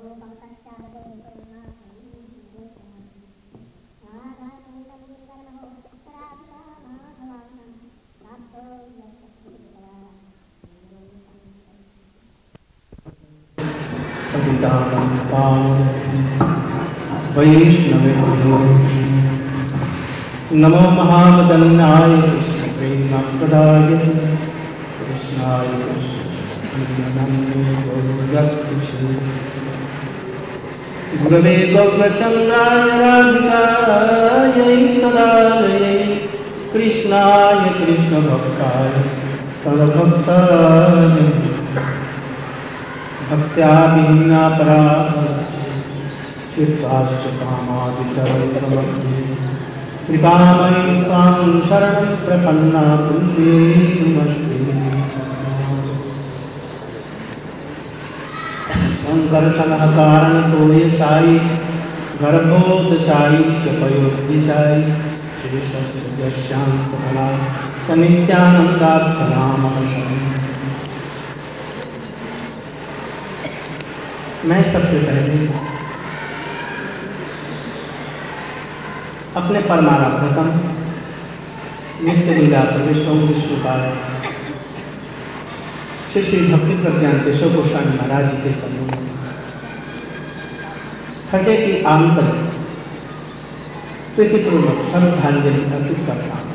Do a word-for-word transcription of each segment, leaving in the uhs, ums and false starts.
वैष्णवेभ्यो नमो महावदन्याय प्रेमप्रदाय कृष्णाय गुरवे गौरचन्द्राय राधिकायै तदालये कृष्णाय कृष्णभक्ताय तदभक्ताय भक्त्या विहीना कृपामयि स्वां शरणं प्रपन्ना कुन्ते नमस्ते। शंकर सनः कारण तोय साई गर्भोदशाई च पयोधिशाई श्रीशांत कला सनित्यानंदात्तराम। मैं सबसे पहले अपने परमाराध्यतम नित्य लीला प्रविष्टों विष्णुपाल श्री श्री भक्ति प्रज्ञान केशव गोस्वामी महाराज जी के सम्मुख खड्डे की आंतरिक प्रीतिपूर्वक श्रद्धांजलि अर्पित करता हूँ।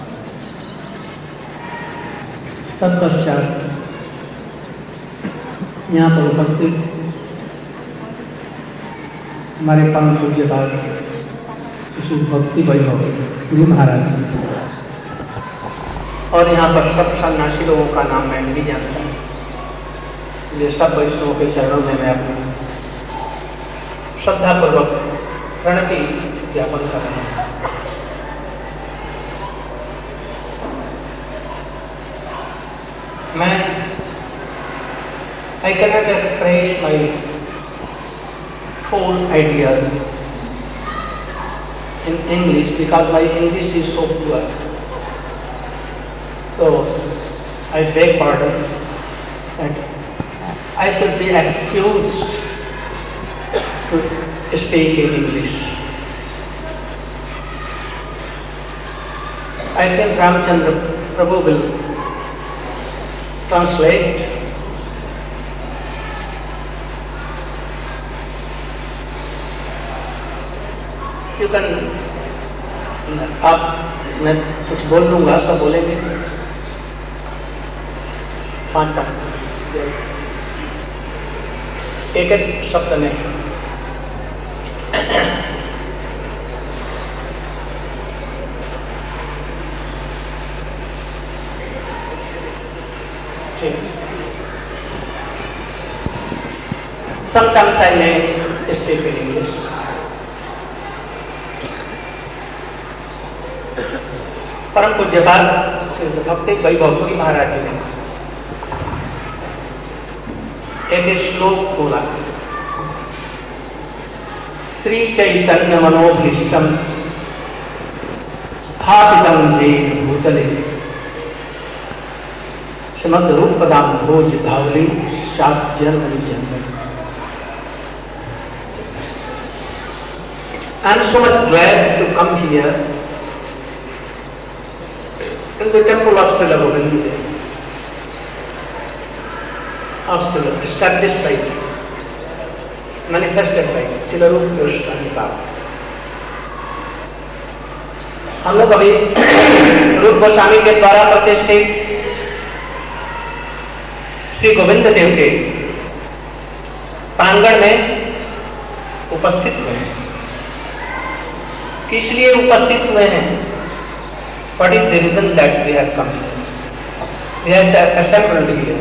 तत्पश्चात यहाँ पर उपस्थित हमारे परम पूज्य बाबा श्री भक्ति वैभव गुरु महाराज और यहाँ पर सब सन्यासी लोगों का नाम मैं नहीं जानता हूँ, इसलिए सब वैष्णवों के चरणों में मैं अपनी श्रद्धापूर्वक प्रणति ज्ञापन कर रहा हूँ। मैं I cannot express my whole ideas in English because my English is so poor. So I beg pardon and I should be excused to speak in English. I think Ramchandra Prabhu will translate. You can, आप मैं कुछ बोल लूँगा तो बोलेंगे पाँच तक एक एक शब्द में। Sometimes I may speak in English. परम पूज्यपाल श्री भक्ति वैभव गुरु महाराज जी ने एक श्लोक बोला। श्री चैतन्य मनोभीष्टम स्थापितं येन भूतले श्रीमद् रूपदाम्भोज धावली शास्त्रजन्म। I am so much glad to come here in the temple of Srila Govinda, of Srila, established by, manifested by Srila Rupa Goswami Baba. हम लोग अभी रूप गोस्वामी के द्वारा प्रतिष्ठित श्री गोविंद देव के प्रांगण में उपस्थित हुए हैं। किस लिए उपस्थित हुए हैं? What is the reason that we have come here? We have assembled here.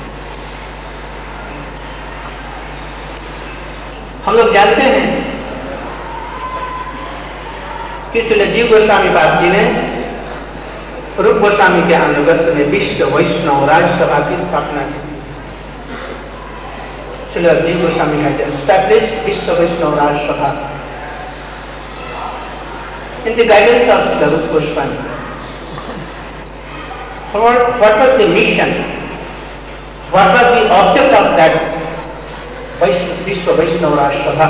हम लोग जानते हैं कि श्री जीव गोस्वामी बाप जी ने रूप गोस्वामी के अनुगत्य में विश्व वैष्णव राजसभा की स्थापना की। श्री जीव गोस्वामी has established विश्व वैष्णव राजसभा in the guidance of Srila Rupa Goswami. What, what was the mission? What was the object of that वैष्णव विश्व वैष्णव राजसभा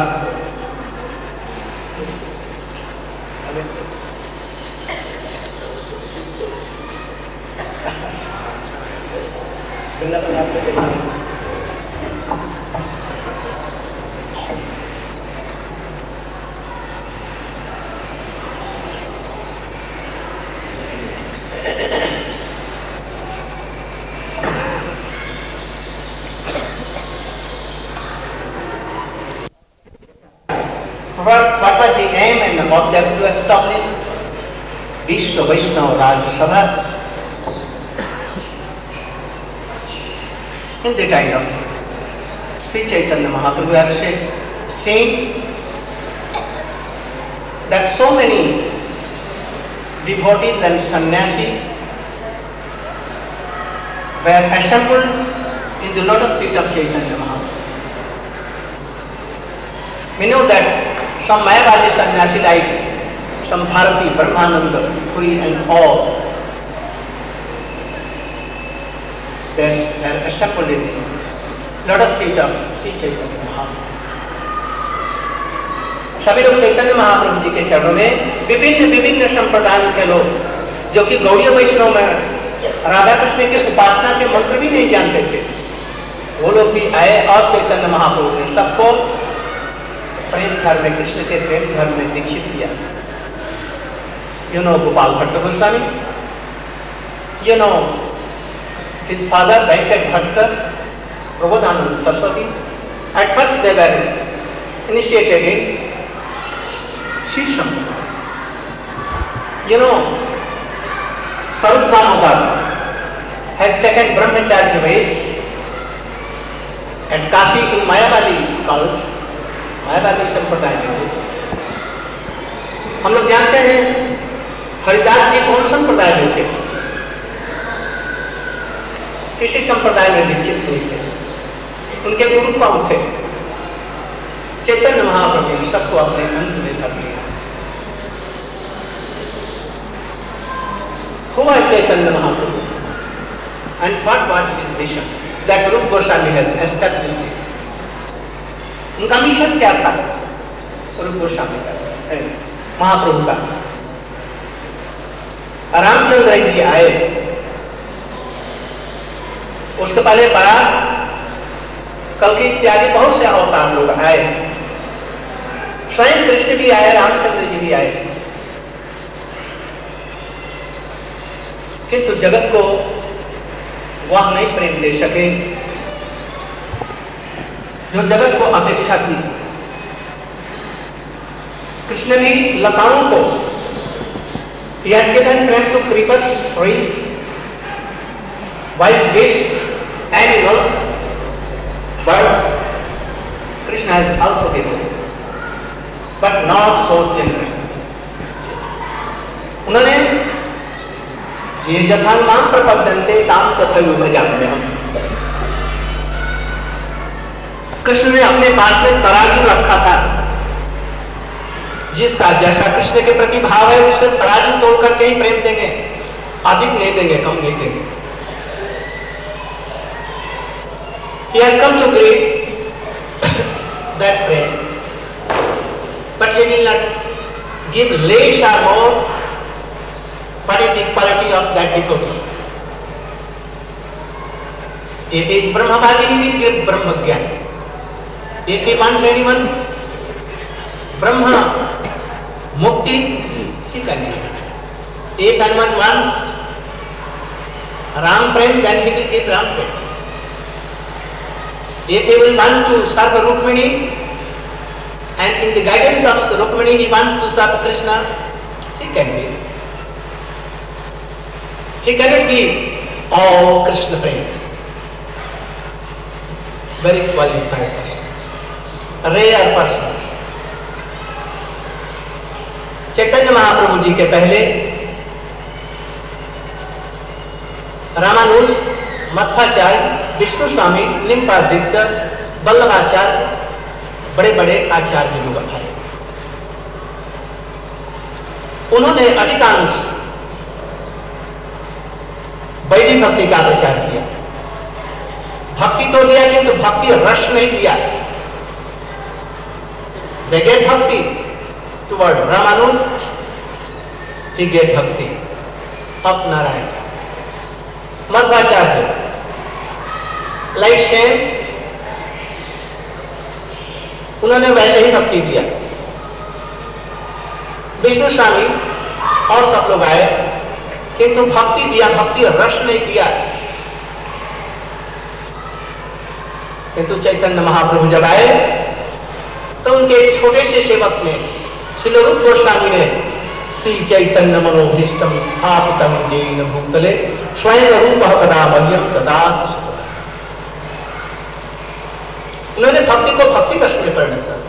What was the aim and the object to establish Vishwa Vaishnava Rajya Sabha in the time of Sri Chaitanya Mahaprabhu? I have seen that so many devotees and sannyasis were assembled in the lotus feet of Chaitanya Mahaprabhu. We know that some Mayavadi sannyasi like some Bharati, Brahmananda, Puri and all, they are assembled in lotus feet of Sri Chaitanya Mahaprabhu. सभी लोग चैतन्य महाप्रभु जी के चरणों में विभिन्न विभिन्न संप्रदायों के लोग जो कि गौड़ीय वैष्णव में राधा कृष्ण के उपासना के मंत्र भी नहीं जानते थे, वो लोग भी आए और चैतन्य महाप्रभु ने सबको प्रेम धर्म में, कृष्ण के प्रेम धर्म में दीक्षित किया। You know Gopal Bhatt Goswami, you know his father Venkat Bhatt, Prabodhanand Saraswati. At first they were initiated in Shisham. You know, Sarup Damodar had taken Brahmacharya ways at Kashi in Mayavadi college. मायावादी संप्रदाय में थे. हम लोग जानते हैं हरिदास जी कौन संप्रदाय में थे, किसी संप्रदाय में दीक्षित नहीं थे. उनके गुरु कौन थे? चैतन्य महाप्रभु ने सबको अपने अंत में कर लिया. हुआ Chaitanya Mahaprabhu and what was his mission that Rupa Goswami has established it. उनका मिशन क्या था? रूप गोस्वामी का, महाप्रभु का. रामचंद्र जी आए, उसके पहले पड़ा कल्कि इत्यादि बहुत से अवतार लोग आए, स्वयं कृष्ण भी आए, रामचंद्र जी भी आए, किंतु जगत को वह नहीं प्रेम दे सके जो जगत को अपेक्षा थी. कृष्ण ने लताओं को, he had given prem to creepers, trees, wild beasts, animals, birds. Krishna has also given, but not so children. उन्होंने ये जथान मां प्रपद्यन्ते ताम तथैव भजाम्यहम्. कृष्ण ने अपने पास में तराजू रखा था, जिसका जैसा कृष्ण के प्रति भाव है उससे तराजू तोड़ करके ही प्रेम देंगे, अधिक नहीं देंगे, कम नहीं देंगे. He has come to greet that prem, but he will not give less or more, but in the quality of that devotee. It is Brahmavadi with Brahma Gyan. If he wants anyone Brahma Mukti, he can give. If anyone wants Ram Prem, then he will give Ram Prem. If he will want to serve Rukmini, and in the guidance of Rukmini he wants to serve Krishna, he can give. He cannot give all Krishna Prem. Very qualified persons, rare persons. Chaitanya Mahaprabhu ji के पहले रामानुज, मध्वाचार्य, विष्णु स्वामी, लिंगादित्य, वल्लभाचार्य, बड़े बड़े आचार्य लोग आए. उन्होंने अधिकांश वैदिक भक्ति का प्रचार किया. भक्ति तो दिया किंतु भक्ति रस नहीं दिया. they get bhakti toward Ramanuj, he get bhakti of Narayana. Madhvacharya, like same, उन्होंने वैसे ही भक्ति दिया। विष्णु स्वामी और सब लोग आए, किंतु भक्ति दिया, भक्ति रस नहीं दिया। किंतु चैतन्य महाप्रभु जब आए तो उनके एक छोटे से सेवक में श्री रूप गोस्वामी ने श्री चैतन्य मनोभीष्टम स्थापितम जैन भूतले स्वयं रूप कदा मह्यम तदा। उन्होंने भक्ति को भक्ति रस में परिणत कर।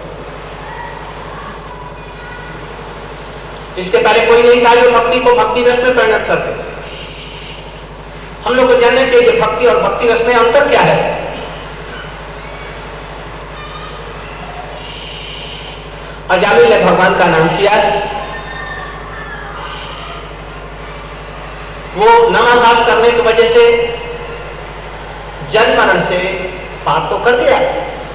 इसके पहले कोई नहीं था जो भक्ति को भक्ति रस में परिणत करते। हम लोग को जानना चाहिए कि भक्ति और भक्ति रस में अंतर क्या है। अजामिल ने भगवान का नाम किया, वो नामाभास करने की वजह से जन्म मरण से पार तो कर दिया,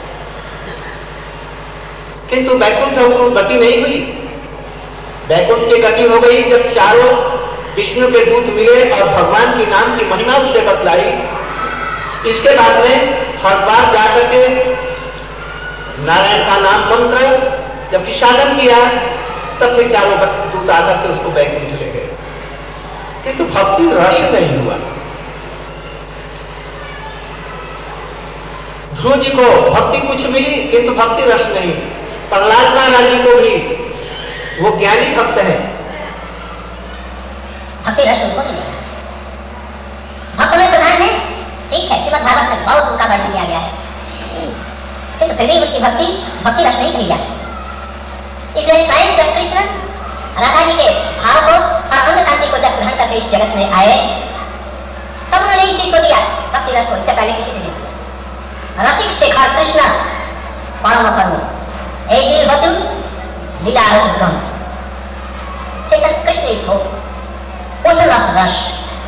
किंतु वैकुंठ को गति नहीं हुई। वैकुंठ की गति हो गई जब चारों विष्णु के दूत मिले और भगवान की नाम की महिमा उसे बतलाई। इसके बाद में हर बार जाकर के नारायण का नाम मंत्र जब विषादन किया तब फिर चारों दूत आकर के उसको वैकुंठ ले गए, किंतु भक्ति रस नहीं हुआ। ध्रुव जी को भक्ति कुछ मिली किंतु भक्ति रस नहीं। प्रहलाद महाराज जी को भी, वो ज्ञानी भक्त है, भक्ति रस उनको मिलेगा। भक्त में प्रधान है, ठीक है, श्रीमद् भागवत में बहुत उनका वर्णन किया गया है, किंतु फिर भी उनकी भक्ति भक्ति रस नहीं कही जा सकती। इसलिए स्वयं जब कृष्ण राधा जी के भाव को और अंग कांति को जब ग्रहण करके इस जगत में आए तब उन्होंने इस चीज को दिया, भक्ति रस को। इसके पहले किसी ने नहीं दिया। रसिक शेखर कृष्ण परम करुण एक दिल बतु लीला उद्गम। Chaitanya Krishna is hope, ocean of rasa.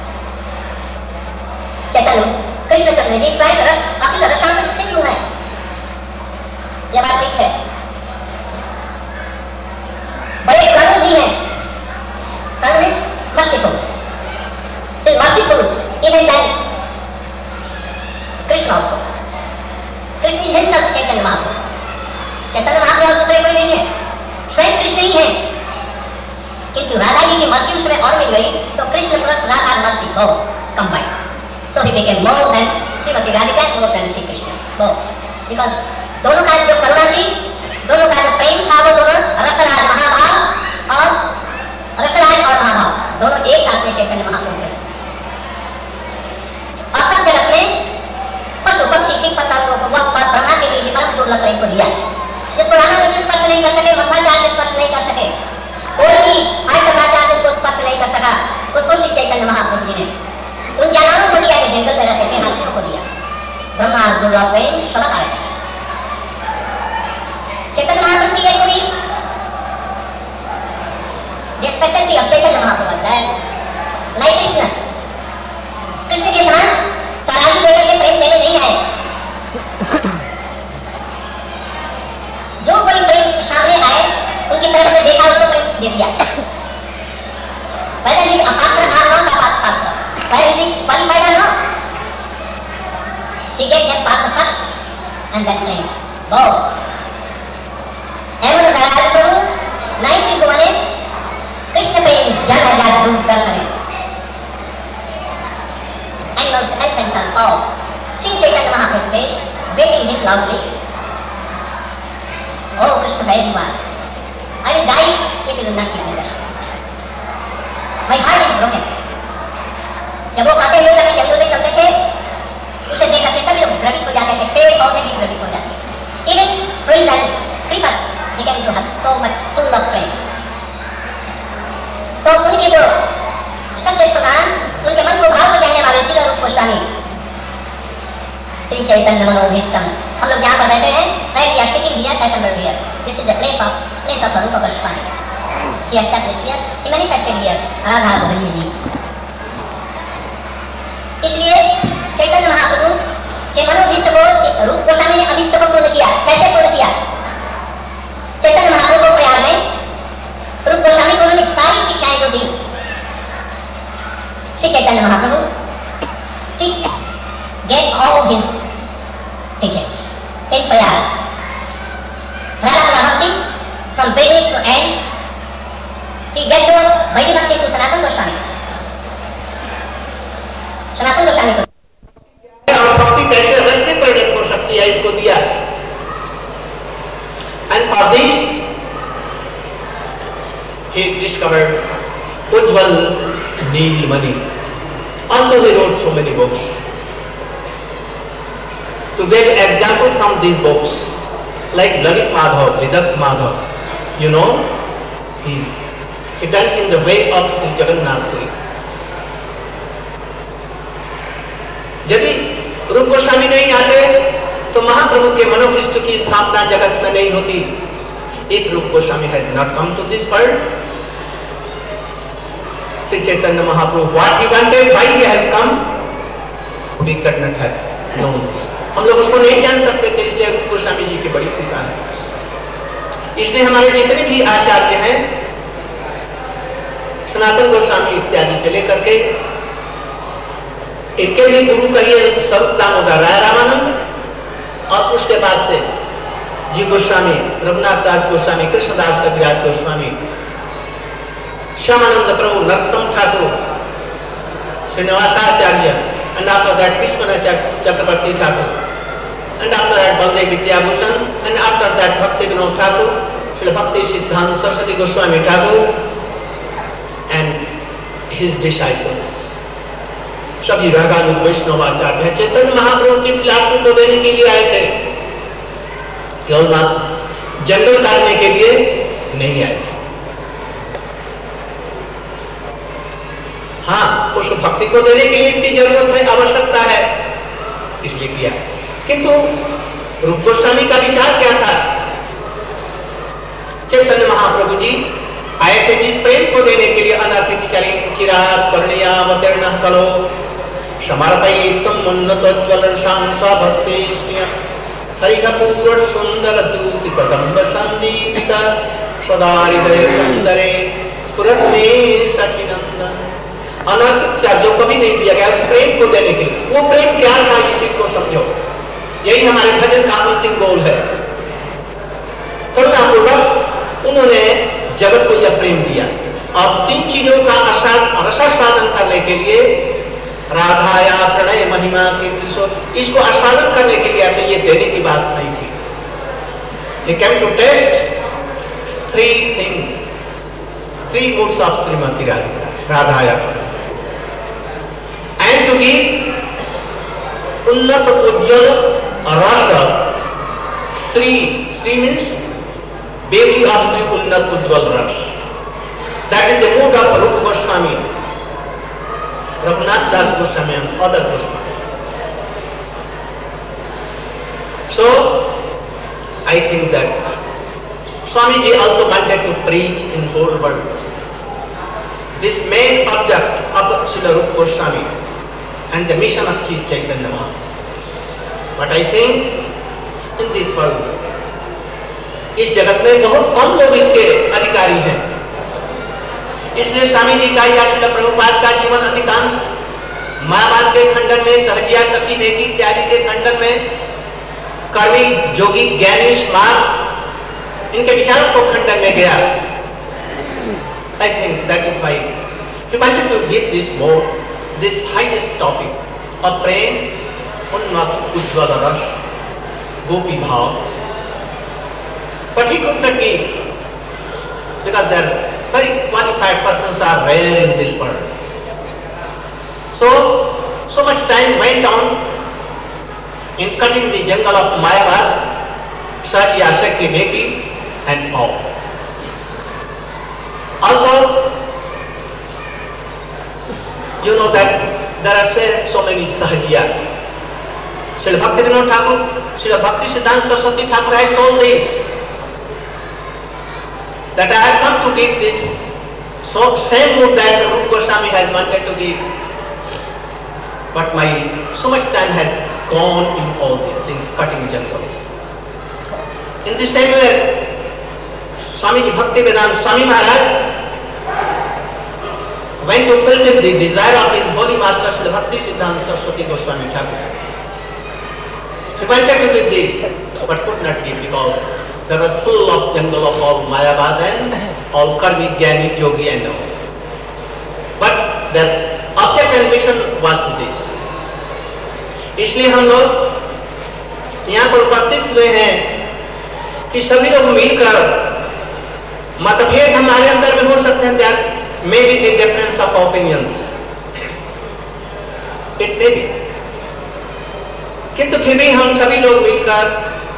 Chaitanya Krishna Chandra ji स्वयं रस अखिल रसामृत सिंधु है, यह बात ठीक है। बड़े करुण भी हैं, karun is merciful, is merciful even then Krishna also. Krishna is himself Chaitanya Mahaprabhu. Chaitanya Mahaprabhu दूसरे कोई नहीं है, स्वयं कृष्ण ही है, किंतु राधा जी की मर्सी उसमें और मिल गई तो Krishna plus Radha mercy both combined, so he became more than Shrimati Radhika, more than Shri Krishna both. Because दोनों का जो करुणा थी, दोनों का जो प्रेम था, वो दोनों रसराज महाभाव और रसराज और महाभाव दोनों एक साथ में चैतन्य महाप्रभु थे। और तब जगत में पशु पक्षी कीट पतंगों को वह पर ब्रह्मा के लिए परम दुर्लभ प्रेम को दिया, जिसको रामानुज स्पर्श नहीं कर सके, मध्वाचार्य स्पर्श नहीं कर सके, कोई भी आचार्य उसको स्पर्श नहीं कर सका, उसको श्री चैतन्य महाप्रभु जी ने उन जानवरों को दिया जो जंगल में रहते थे, हाथियों को दिया। ब्रह्मा दुर्लभ प्रेम सबक आ रहे। चैतन्य महाप्रभु की एक पूरी the specialty of Chaitanya Mahaprabhu that like Krishna, Krishna के समान तराजू लेकर के प्रेम देने नहीं आए। जो कोई प्रेम सामने आए उनकी तरफ से देखा उसको प्रेम दे दिया। whether he is अपात्र or not अपात्र, whether he is qualified or not, he gave them path first and then prem both। एवं दयाल प्रभु नाइकी को बने कृष्ण प्रेम जल हजार दूर दर्शन animals, elephants and all sing Chaitanya Mahaprabhu's face, waiting him loudly. Oh Krishna, where you are? I will die if you do not give me darshan. My heart is broken. जब वो खाते हुए कभी जंगल में चलते थे, उसे देख करके सभी लोग द्रवित हो जाते थे, पेड़ पौधे भी द्रवित हो जाते थे। Even trees and creepers began to have so much full of prem. तो उनके जो सबसे प्रधान, उनके मन को भाव को जानने वाले श्री रूप गोस्वामी श्री चैतन्य मनोभीष्टम, हम लोग यहाँ पर बैठे हैं, right? We are sitting here, assembled here. This is the place of place of Rupa Goswami. He established here, he manifested here, Radha Govind जी। इसलिए चैतन्य महाप्रभु के मनोभीष्ट को रूप गोस्वामी ने अभीष्ट को पूर्ण किया। कैसे पूर्ण किया? चैतन्य एक प्रयास राधा भक्ति from beginning to end. He get to Vaidhi Bhakti to Sanatana Goswami. Sanatana Goswami को और भक्ति कैसे रस में परिणत हो सकती है इसको दिया. And for this he discovered Ujjwal Neelmani. Also he wrote so many books. To get example from these books, like Lalit Madhav, Vidat Madhav, you know, he, he done in the way of Sri Jagannath Puri. यदि रूप गोस्वामी नहीं आते तो महाप्रभु के मनोभीष्ट की स्थापना जगत में नहीं होती. If Rupa Goswami had not come to this world, Sri Chaitanya Mahaprabhu, what he wanted, why he has come, we could not have known this. हम लोग उसको नहीं जान सकते थे, इसलिए रूप गोस्वामी जी की बड़ी कृपा है. इसलिए हमारे जितने भी आचार्य हैं, सनातन गोस्वामी इत्यादि से लेकर के इनके भी गुरु कहिए स्वरूप दामोदर राय रामानंद, और उसके बाद से जी गोस्वामी, रघुनाथ दास गोस्वामी, कृष्णदास कविराज गोस्वामी, श्यामानंद प्रभु, Narottam Thakur, Srinivasacharya, and after that Vishwanath Chakrabarti Thakur, and after that Baldev Vidyabhushan, and after that Bhakti Vinod Thakur, Srila Bhakti Siddhanta Saraswati Goswami Thakur, and his disciples. सभी रागानुग वैष्णवाचार्य हैं. चैतन्य महाप्रभु की फिलॉसफी को देने के लिए आए थे, केवल बात जंगल काटने के लिए नहीं आए. हाँ, उसको भक्ति को देने के लिए इसकी जरूरत है, आवश्यकता है, इसलिए किया. किंतु रूप गोस्वामी का विचार क्या था? चैतन्य महाप्रभु जी आए थे जिस प्रेम को देने के लिए, अनाकृति चरी चिराग कर्णिया अवतीर्ण कलो समर्पयितुम उन्नतोज्ज्वलशां स्वभक्ति हरिकपूर्ण सुंदर दूति कदम्ब संदीपित सदा हृदय सुंदरे स्फुरत में सचिनंदन. अनाकृत चार जो कभी नहीं दिया गया उस प्रेम को देने के लिए. वो प्रेम क्या था, इसी को समझो. यही हमारे भजन का अंतिम गोल है. करुणापूर्वक उन्होंने जगत को यह प्रेम दिया. और तीन चीजों का रसास्वादन करने के लिए, राधाया प्रणय महिमा कीर्ति, इसको आस्वादन करने के लिए आते, ये देने की बात नहीं थी. He came to test three things, three moods of Srimati Radhika, Radhaya, and to give unnat ujjwal rasa. Three, three means beauty of Sri Unnat Ujjwal Ras. That is the mood of Rupa Goswami, Raghunath Das Goswami, and other Goswami. So, I think that Swamiji also wanted to preach in whole world. This main object of Srila Rupa Goswami and the mission of Sri Chaitanya Mahaprabhu. But I think in this world, इस जगत में बहुत कम लोग इसके अधिकारी हैं. इसलिए स्वामी जी का या श्रील प्रभुपाद का जीवन अधिकांश महाभारत के खंडन में, सहजिया सखी बेटी इत्यादि के खंडन में, कवि जोगी ज्ञानी स्मार्ट इनके विचारों को खंडन में गया. I think that is why we wanted to give this more, this highest topic of prem, unnat ujjwal ras, gopi bhav. But he could not give, because there are very qualified persons are rare in this world. So, so much time went on in cutting the jungle of Mayavad, Sajya Sakhi Meki, and all. Also, you know that there are so many Sahajiya. Srila Bhakti Vinod Thakur, Srila Bhakti Siddhanta Saraswati Thakur had told this, that I have come to give this so same mood that Rupa Goswami has wanted to give. But my so much time has gone in all these things, cutting jungles. In the same way, Swamiji Bhakti Vedanta Swami Maharaj went to fulfill the desire of his holy master Srila Bhakti Siddhanta Saraswati Goswami Thakur. He wanted to give this. but could not be because there was full of jungle of all Mayavad and all Karmi, Jnani, Yogi and all. But the object and mission was this. इसलिए हम लोग यहाँ पर उपस्थित हुए हैं कि सभी लोग मिलकर, मतभेद हमारे अंदर में हो सकते हैं, that may be the difference of opinions, it may be, किंतु फिर भी हम सभी लोग मिलकर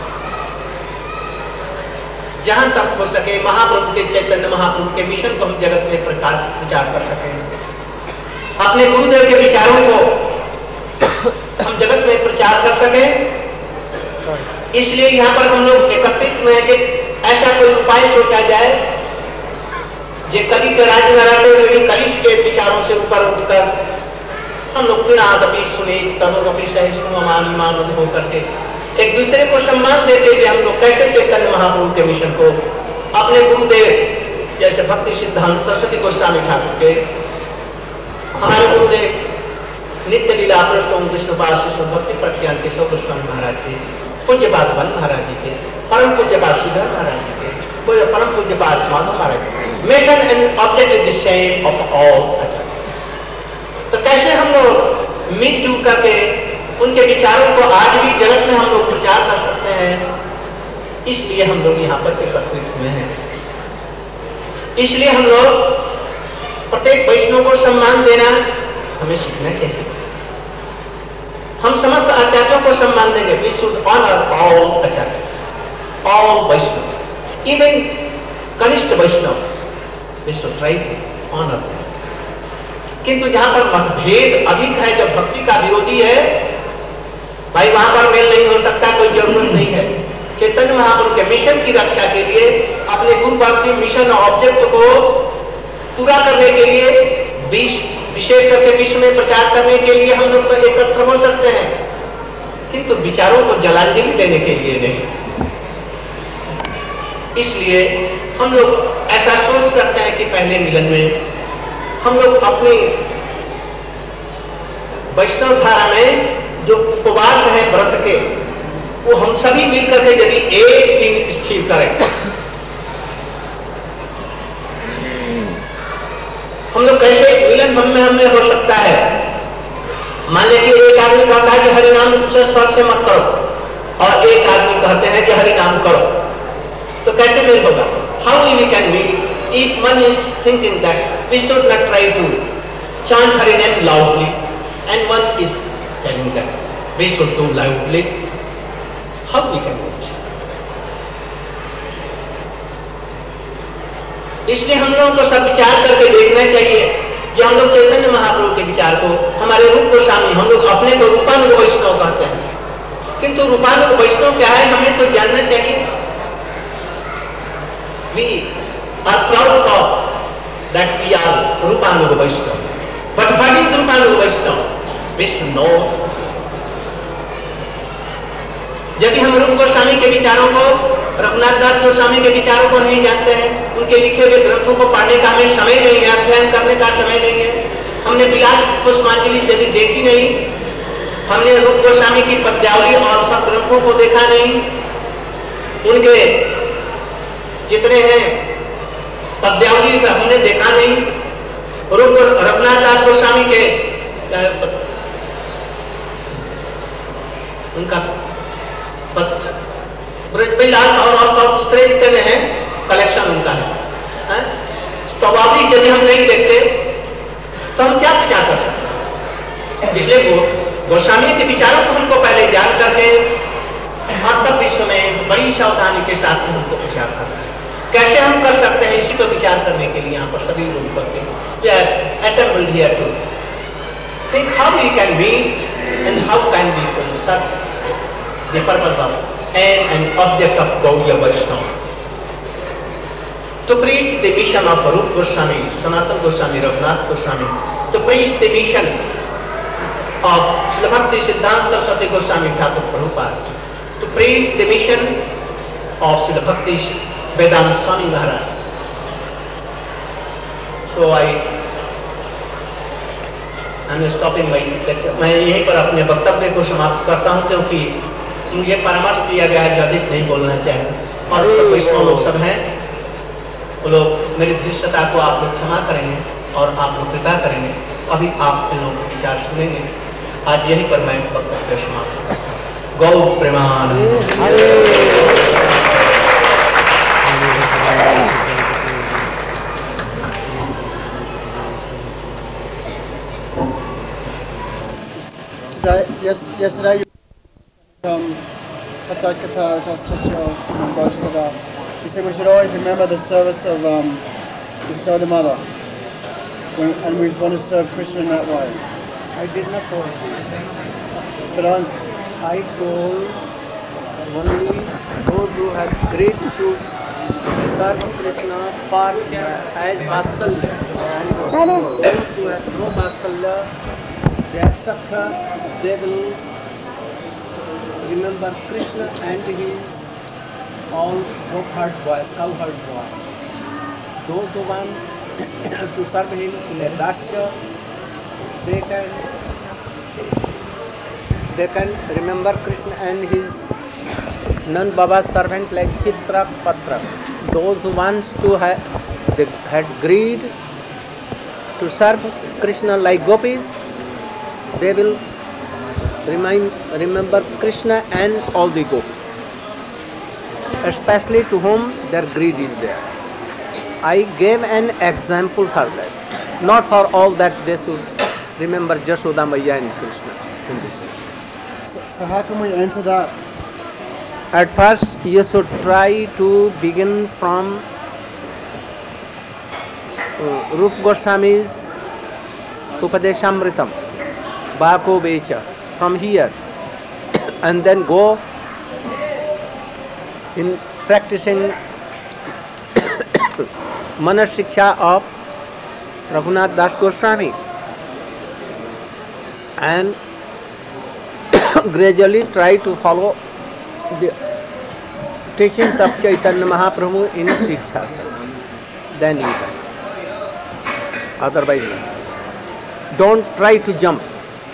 जहां तक हो सके महाप्रभु के, चैतन्य महाप्रभु के मिशन को हम जगत में प्रचार प्रचार कर सकें, अपने गुरुदेव के विचारों को हम जगत में प्रचार कर सकें। इसलिए यहाँ पर हम लोग एकत्रित हुए हैं कि ऐसा कोई उपाय सोचा जाए जो कली के राज्य में रहते हुए कलिश के विचारों से ऊपर उठकर हम लोग पीड़ादपि सुने तनुरपि सहिष्णु अमानी मानव हो करके एक दूसरे को सम्मान देते कि हम लोग कैसे चैतन्य महाप्रभु के मिशन को अपने गुरुदेव जैसे भक्ति सिद्धांत सरस्वती गोस्वामी ठाकुर के, हमारे गुरुदेव नित्य लीला कृष्ण विष्णुपाद शिशु भक्ति प्रज्ञान केशव गोस्वामी महाराज के, पूज्यपाद बन महाराज जी के, परम पूज्यपाद श्रीधर महाराज जी के, परम पूज्यपाद Madhav Maharaj ji, mission and object is the same of all. तो कैसे हम लोग मिलजुल करके उनके विचारों को आज भी जगत में हम लोग प्रचार कर सकते हैं, इसलिए हम लोग यहाँ पर एकत्रित हुए हैं। इसलिए हम लोग प्रत्येक वैष्णव को सम्मान देना हमें सीखना चाहिए। हम समस्त आचार्यों को सम्मान देंगे, we should honour all acharya, all Vaishnav, even kanishtha Vaishnav, we should try to honour. किंतु जहां पर मतभेद अधिक है, जब भक्ति का विरोधी है, भाई वहां पर मेल नहीं हो सकता, कोई जरूरत नहीं है। चैतन्य महाप्रभु के मिशन की रक्षा के लिए, अपने गुरु भक्ति मिशन ऑब्जेक्ट को पूरा करने के लिए, विशेष करके विश्व में प्रचार करने के लिए हम लोग तो एकत्र हो सकते हैं, किंतु विचारों को जलांजलि देने के लिए नहीं। इसलिए हम लोग ऐसा सोच सकते हैं कि पहले मिलन में हम लोग अपनी वैष्णव धारा में जो उपवास है व्रत के, वो हम सभी मिलकर के यदि एक दिन स्थिर करें, हम लोग कैसे मिलन मन में हमें हो सकता है। मान लीजिए एक आदमी कहता है कि हरि नाम स्पर्श से मत करो, और एक आदमी कहते हैं कि हरि नाम करो, तो कैसे मेल होगा? How we can meet if one is thinking that we should not try to chant Hari name loudly, and one is telling that we should do loudly, how we can do it? इसलिए हम लोगों को सब विचार करके देखना चाहिए कि हम लोग चैतन्य महाप्रभु के विचार को, हमारे रूप गोस्वामी, हम लोग अपने को रूपानुग वैष्णव कहते हैं, किंतु रूपानुग वैष्णव क्या है हमें तो जानना चाहिए। We are proud of that we are Rupanuga Vaishnava. But what is Rupanuga Vaishnava? We should know. यदि हम रूप गोस्वामी के विचारों को, रघुनाथ दास गोस्वामी के विचारों को नहीं जानते हैं, उनके लिखे हुए ग्रंथों को पढ़ने का हमें समय नहीं है, अध्ययन करने का समय नहीं है, हमने विलास पुष्पांजलि यदि देखी नहीं, हमने रूप गोस्वामी की पद्यावली और सब ग्रंथों को देखा नहीं, उनके जितने हैं पद्यावली का हमने देखा नहीं, रूप रघुनाथ दास गोस्वामी के उनका ब्रजविलास और, और दूसरे जितने हैं कलेक्शन उनका है, स्वाभाविक यदि हम नहीं देखते तो हम क्या विचार कर सकते? इसलिए वो गोस्वामी के विचारों को हमको पहले जान करके और तब विश्व में बड़ी सावधानी के साथ हमको विचार करना है। कैसे हम कर सकते हैं, इसी को विचार करने के लिए यहाँ पर सभी लोग करते हैं। assembled here to think how we can meet and how can we serve the purpose of and an object of Gaudiya Vaishnava. To preach the mission of Rupa Goswami, Sanatana Goswami, Raghunath Goswami, to preach the mission of Srila Bhakti Siddhanta Saraswati Goswami Thakur Prabhupada, to preach the mission of Srila Bhakti Vedanta Swami Maharaj. So I am stopping my lecture. मैं यहीं पर अपने वक्तव्य को समाप्त करता हूँ, क्योंकि मुझे परामर्श दिया गया है जो अधिक नहीं बोलना चाहिए। और सब वैष्णव लोग सब हैं, वो लोग मेरी दृष्टता को आप लोग क्षमा करेंगे और आप लोग कृपा करेंगे। अभी आप इन लोगों के विचार सुनेंगे। आज यही पर मैं वक्तव्य समाप्त। गौ Premanand. Yes, yesterday you from Tatakata Tastasho from Bodhisattva. He said we should always remember the service of um, the Soda Mother, when, and we want to serve Krishna in that way. I did not told this. But I'm, I told only those who have agreed to serve Krishna for as Vatsalya, and those who have no Vatsalya, they are Sakha, they will remember Krishna and his all goat-herd boys, cow-herd boys. Those who want to serve him in a Dasya, they can they can remember Krishna and his Nand Baba's servant like Chitra Patra. Those who want to have, they had greed to serve Krishna like gopis, they will remind, remember Krishna and all the gopis, especially to whom their greed is there. I gave an example for that, not for all that they should remember Jashoda Maya and Krishna in this. so, so how can we enter that? At first, you should try to begin from uh, Rupa Goswami's Upadeshamritam, Bhako Vecha, from here, and then go in practicing Manas Shiksha of Raghunath Das Goswami, and gradually try to follow the teachings of Chaitanya Mahaprabhu in Shiksha. Then you can. Otherwise, no. Don't try to jump.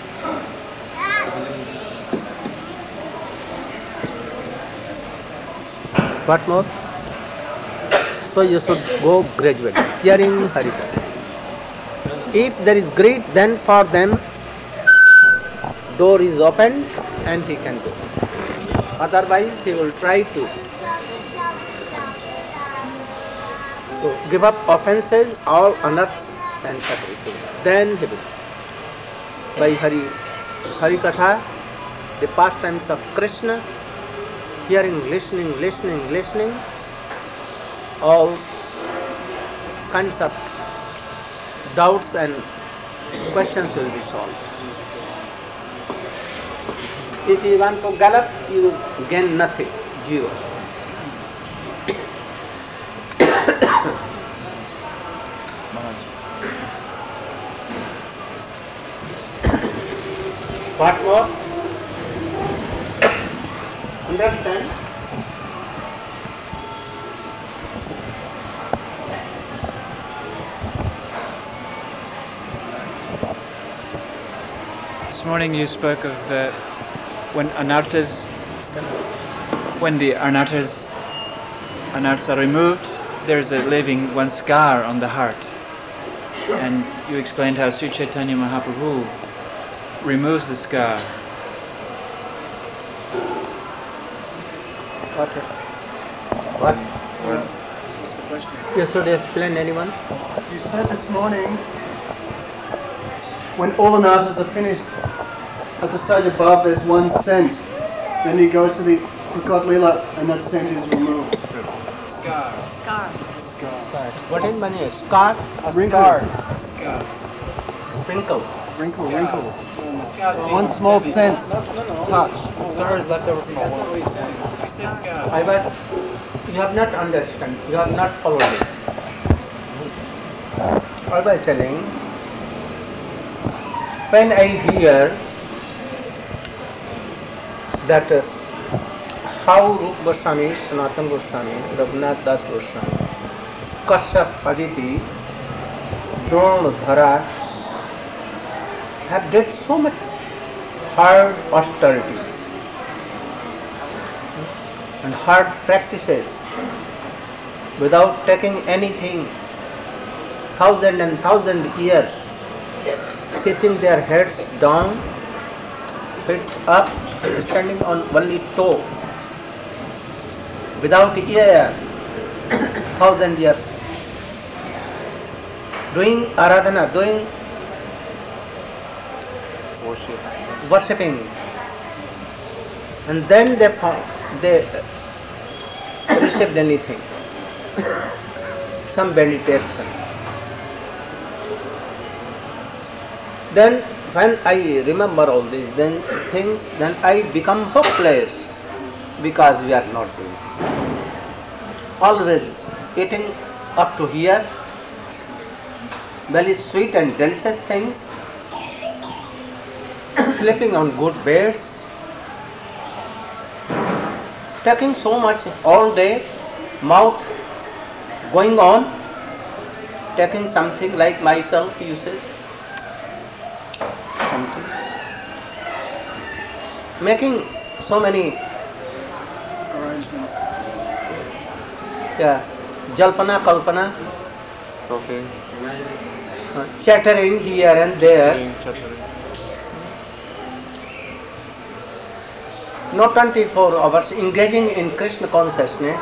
What more? So you should go gradually, hearing Harikatha. If there is greed, then for them door is open and he can go. Otherwise, he will try to, to give up offences, all unearths and everything. Then he will. By Hari, Harikatha, the pastimes of Krishna, hearing, listening, listening, listening, all kinds of doubts and questions will be solved. If you want to gallop, you gain nothing, zero. What more? Understand? This morning you spoke of uh, when anarthas, when the anarthas, anarthas are removed, there is a leaving one scar on the heart. And you explained how Sri Chaitanya Mahaprabhu removes the scar. What? What? What's the question? You should explain anyone. You said this morning, when all anarthas are finished, at the stage above there's one scent. Then you go to the Prakat Lila and that scent is removed. Scar. Scar. Scar. What is money? Scar? A wrinkle. Scars. Sprinkle. Wrinkle, wrinkle. One small scent. Touch. Scar is left over from a wound. You said scars. I but you have not understand. You have not followed it. All by telling, when I hear that uh, how Rupa Goswami, Sanatana Goswami, Raghunath Das Goswami, Kashyap, Aditi, Drona, Dhara have did so much hard austerities and hard practices without taking anything, thousand and thousand years, keeping their heads down, feet up, standing on only toe, without ear, thousand years, doing aradhana, doing Worship. worshipping, and then they found, they received anything, some meditation. Then when I remember all these then things, then I become hopeless because we are not doing it. Always eating up to here, very sweet and delicious things, sleeping on good beds, taking so much all day, mouth going on, taking something like myself, you said, something, making so many, Arrangements. yeah, jalpana, kalpana, Talking. uh, chattering here and there, Talking, chattering. not twenty-four hours engaging in Krishna consciousness.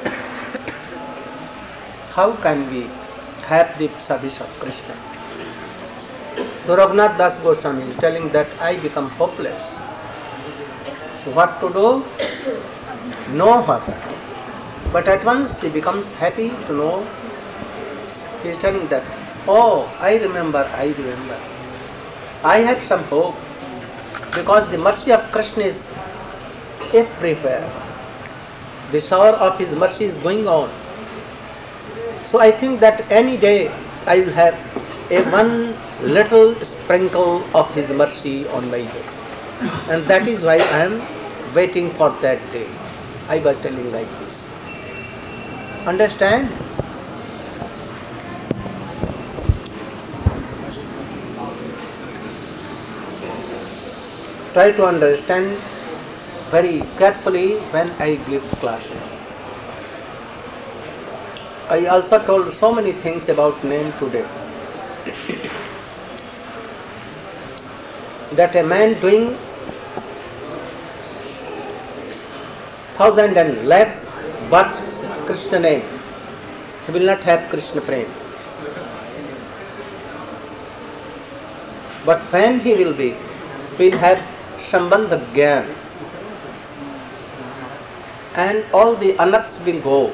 How can we have the service of Krishna? So Raghunath Das Goswami is telling that I become hopeless. So what to do? Know what. But at once he becomes happy to know. He is telling that, oh, I remember, I remember. I have some hope because the mercy of Krishna is everywhere. The shower of his mercy is going on. So I think that any day I will have a one little sprinkle of his mercy on my day. And that is why I am waiting for that day. I was telling like this. Understand? Try to understand very carefully when I give classes. I also told so many things about name today. That a man doing thousand and lakhs births Krishna name, he will not have Krishna prema. But when he will be, he will have Sambandha Gyan, and all the anarths will go.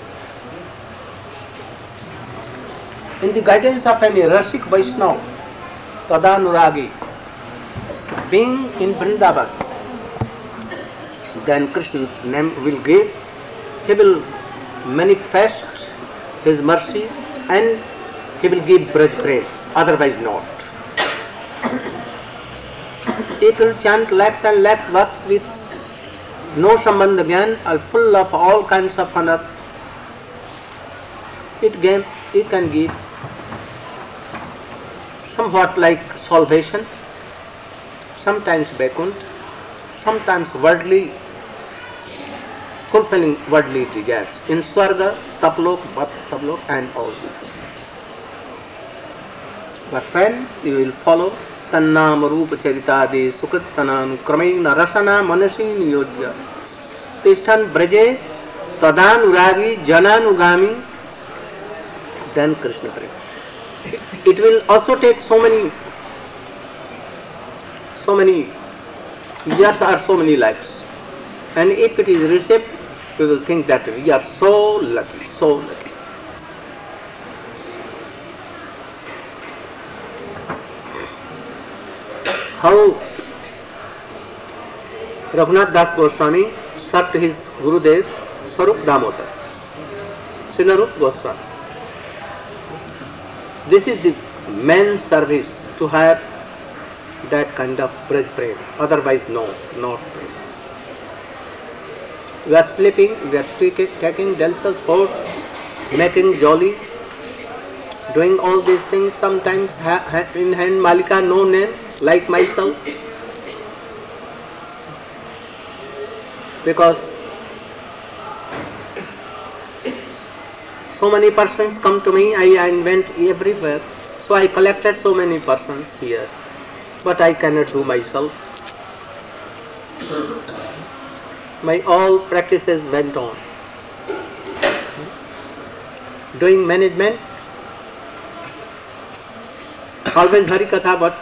In the guidance of any Rasik Vaishnava, Tadanuragi, being in Vrindavan, then Krishna name will give, he will manifest his mercy and he will give Braj Prem, otherwise not. People chant lakhs and lakhs words with no Sambandha Gyan, are full of all kinds of anarth. It, gave, it can give somewhat like salvation, sometimes Vaikuntha, sometimes worldly, fulfilling worldly desires in Swarga, Taplok, Taplok and all these. But when you will follow Tannam Rupa Charitade Sukritanam Kramena Rasana Manasi Niyojya Tishtan Braje Tadanuragi Jananugami, then Krishna Prema. It will also take so many, so many years or so many lives. And if it is received, we will think that we are so lucky, so lucky. How Raghunath Das Goswami served his Gurudev Swarup Damodar, Srinarup Goswami. This is the main service to have that kind of Braj Prem. Otherwise, no, not prem. We are sleeping, we are taking delicious food, making jolly, doing all these things. Sometimes ha- ha- in hand Malika, no name, like myself. Because so many persons come to me, I, I went everywhere. So I collected so many persons here. But I cannot do myself. My all practices went on. Doing management, always Hari Katha, but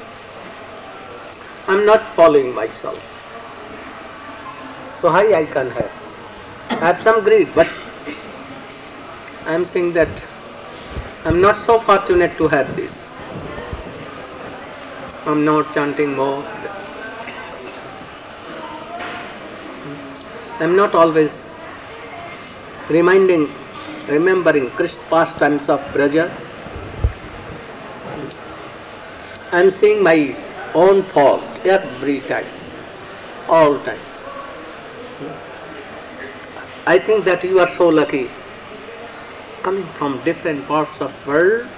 I am not following myself. So how I can have? I have some greed, but I am saying that I am not so fortunate to have this. I am not chanting more. I am not always reminding, remembering Krishna pastimes of Braja. I am seeing my own fault every time, all time. I think that you are so lucky, coming from different parts of the world.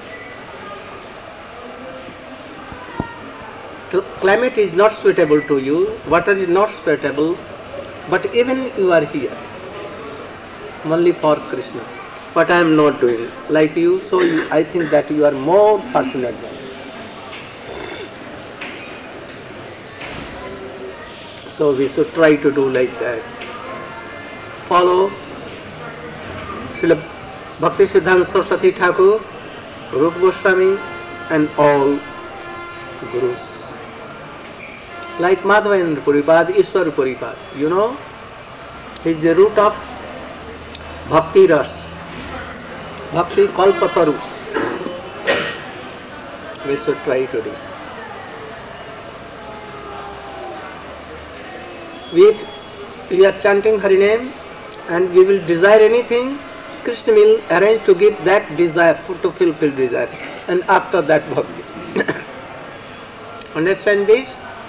The climate is not suitable to you, water is not suitable, but even you are here, only for Krishna. But I am not doing like you, so you, I think that you are more fortunate than me. So we should try to do like that. Follow Srila Bhakti Siddhanta Saraswati Thakur, Rupa Goswami and all Gurus. Like Madhavendra Puripad, Ishwar Puripad, you know, he is the root of Bhakti Ras, Bhakti Kalpataru. We should try to do. We, we are chanting Hari name and we will desire anything, Krishna will arrange to give that desire, to fulfill desire, and after that Bhakti. Understand this?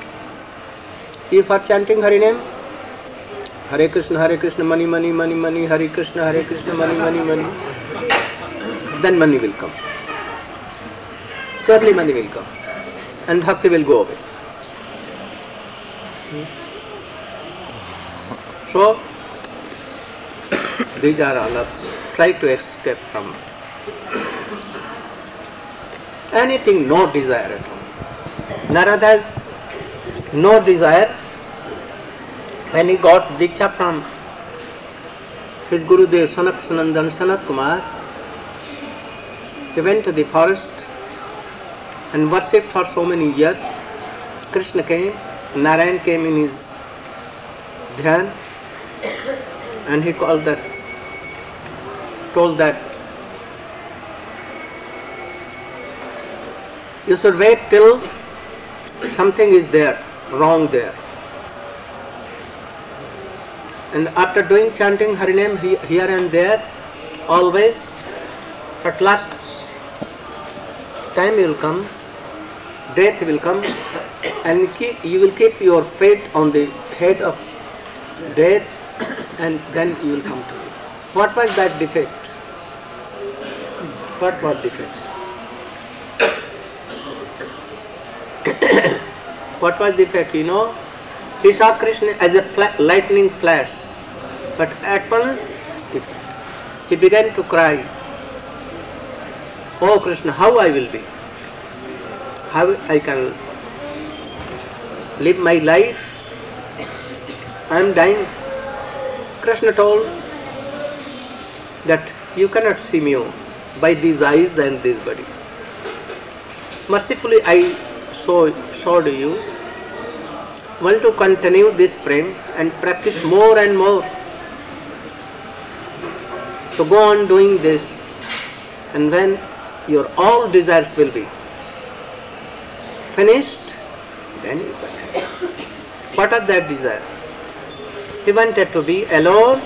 If are chanting Hari name, Hare Krishna, Hare Krishna, Mani, Mani, Mani, Mani, Hare Krishna, Hare Krishna, Mani, Mani, Mani, then money will come. Surely money will come. And Bhakti will go away. So, these are all of try to escape from anything, no desire at all. Narada has no desire. When he got Diksha from his Gurudev Sanak Sanandan Sanat Kumar, he went to the forest and worshipped for so many years. Krishna came, Narayan came in his dhyan, and he called that, told that you should wait till something is there, wrong there. And after doing chanting Hari name here and there, always, at last time will come, death will come, and keep, you will keep your fate on the head of death, and then you will come to me. What was that defect? What was defect? What was defect? You know, he saw Krishna as a fla- lightning flash, but at once he began to cry, "Oh Krishna, how I will be? How I can live my life? I am dying." Krishna told that you cannot see me by these eyes and this body. Mercifully I show, showed you. Want to continue this prem and practice more and more. So go on doing this, and when your all desires will be finished, then you can. What are that desires? He wanted to be alone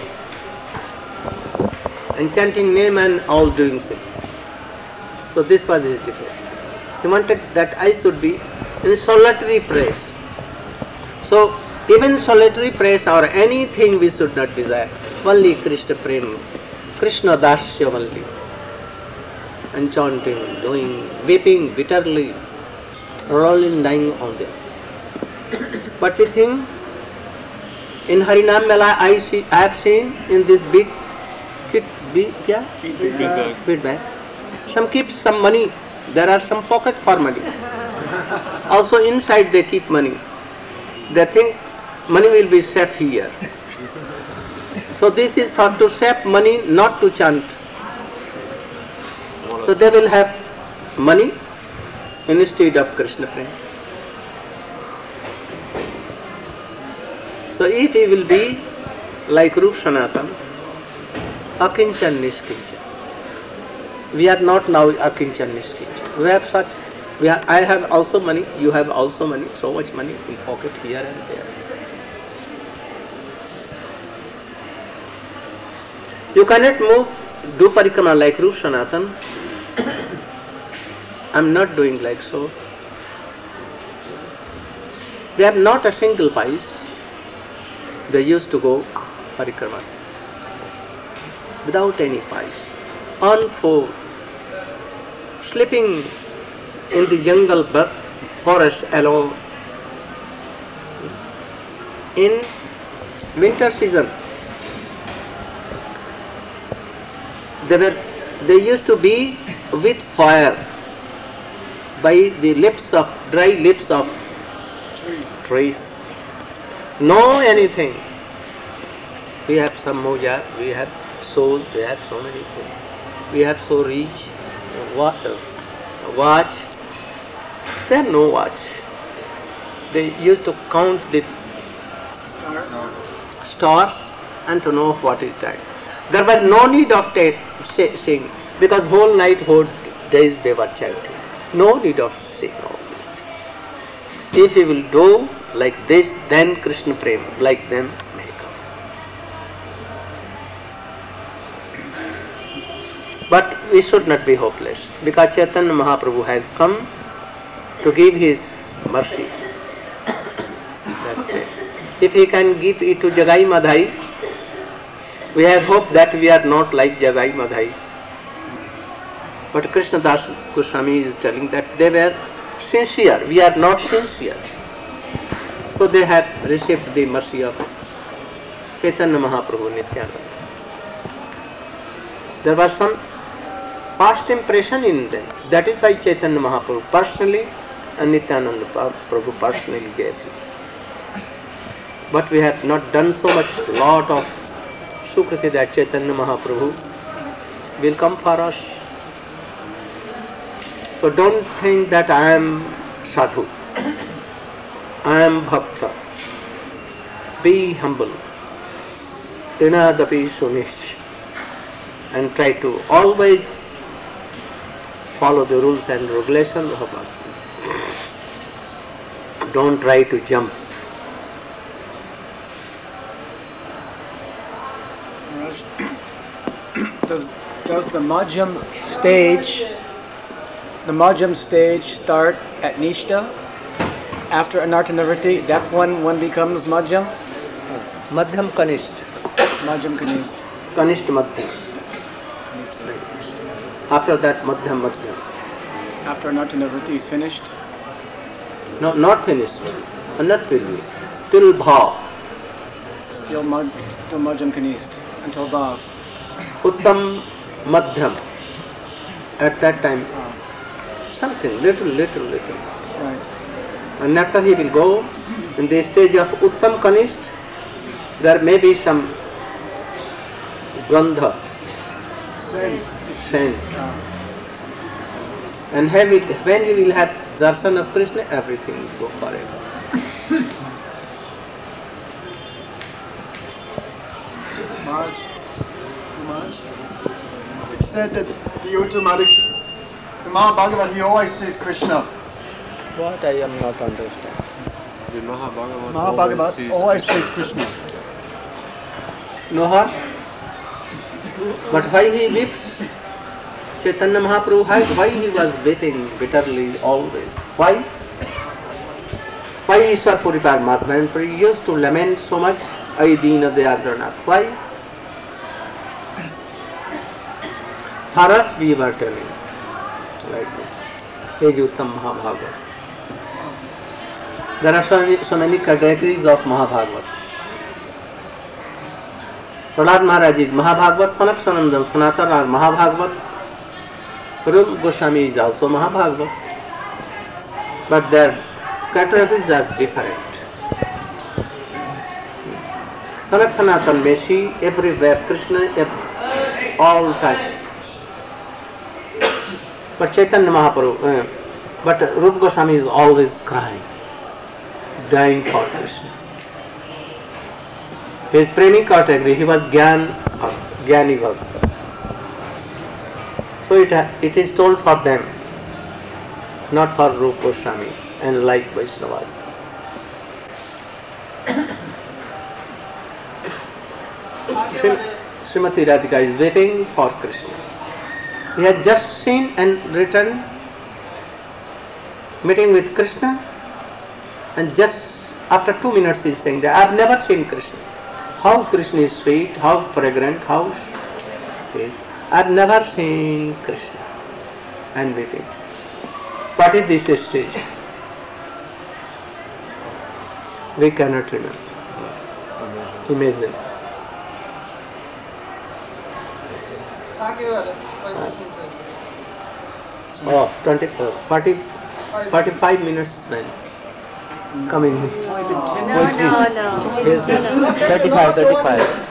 and chanting name and all doing so. So this was his defect. He wanted that I should be in solitary praise. So even solitary praise or anything we should not desire. Only Krishna prem, Krishna dasya only. And chanting, doing, weeping bitterly, rolling dying on them. But we think in Harinam Mela I see I have seen in this big Feed, be, yeah? Feedback. Feedback. Some keep some money. There are some pocket for money. Also inside they keep money. They think money will be safe here. So this is for to save money, not to chant. So they will have money instead of Krishna prem. So if he will be like Rup Sanatan, Akinchan Nishkinchan. We are not now Akinchan Nishkinchan. We have such, we are, I have also money, you have also money, so much money in pocket here and there. You cannot move, do parikrama like Rup Sanatan. I am not doing like so. They have not a single pice. They used to go parikrama without any pice, on foot, sleeping in the jungle forest alone. In winter season, they were they used to be with fire by the lips of dry lips of trees. No anything. We have some moja, we have souls, we have so many things. We have so rich water, watch. They have no watch. They used to count the stars, stars and to know what is time. There was no need of t- singing because whole night, whole days they were chanting. No need of singing all this. If we will do like this, then Krishna Prem, like them, may come. But we should not be hopeless because Chaitanya Mahaprabhu has come to give his mercy. If he can give it to Jagai Madhai, we have hope that we are not like Jagai Madhai. But Krishna Das Goswami is telling that they were sincere. We are not sincere. So they have received the mercy of Chaitanya Mahaprabhu Nityananda. There was some past impression in them. That is why Chaitanya Mahaprabhu personally and Nityananda Prabhu personally gave it. But we have not done so much lot of Sukriti that Chaitanya Mahaprabhu will come for us. So don't think that I am sadhu, I am bhakta. Be humble, dinadapi sunich, and try to always follow the rules and regulations of Bhakti. Don't try to jump. Does, does the Madhyam stage The Madhyam stage start at Nishta after Anartanavritti? That's when one becomes Madhyam? Madhyam Kanisht. Madhyam Kanisht. Kanisht Madhyam. After that Madhyam Madhyam. After Anartanavritti is finished? No, not finished. Not finished. Till Bhav. Still, mad, still Madhyam Kanisht until Bhav. Uttam Madhyam. At that time. Something, little, little, little. Right. And after he will go in the stage of Uttam Kanisht, there may be some Gandha, Scent. scent. And have it, when he will have darshan of Krishna, everything will go forever. Maharaj, Maharaj, it's said that the automatic, the Mahabhagavat, he always says Krishna. What I am not understanding. The Mahabhagavat, Mahabhagavat always always says Krishna. No heart? But why he weeps? Chaitanya Mahaprabhu, why, why he was weeping bitterly always? Why? Why Ishwar Puri Paramatma and he used to lament so much, Ay Deena Dayadranath? Why? For us we were telling like this. Page Uttam Mahabhagavat. There are so many, so many categories of Mahabhagavat. Prahlad Maharaj is Mahabhagavat, Sanak Sanandam, Sanatana are Mahabhagavat, Rupa Goswami is also Mahabhagavat, but their categories are different. Sanak Sanatan may see everywhere Krishna every, all time. But Chaitanya Mahaprabhu, uh, but Rupa Goswami is always crying, dying for Krishna. His premi category, he was Gyan, Gyani Bhakta. So it, it is told for them, not for Rupa Goswami and like Vaishnavas. Srimati Radhika is waiting for Krishna. He had just seen and returned, meeting with Krishna, and just after two minutes he is saying that I have never seen Krishna. How Krishna is sweet, how fragrant, how he is. I have never seen Krishna. And waiting. What is this stage? We cannot remember. Imagine. Oh, twenty, uh, forty, forty-five minutes then. Coming. It's only been ten No, no, no. Yes. no, no. thirty-five, thirty-five.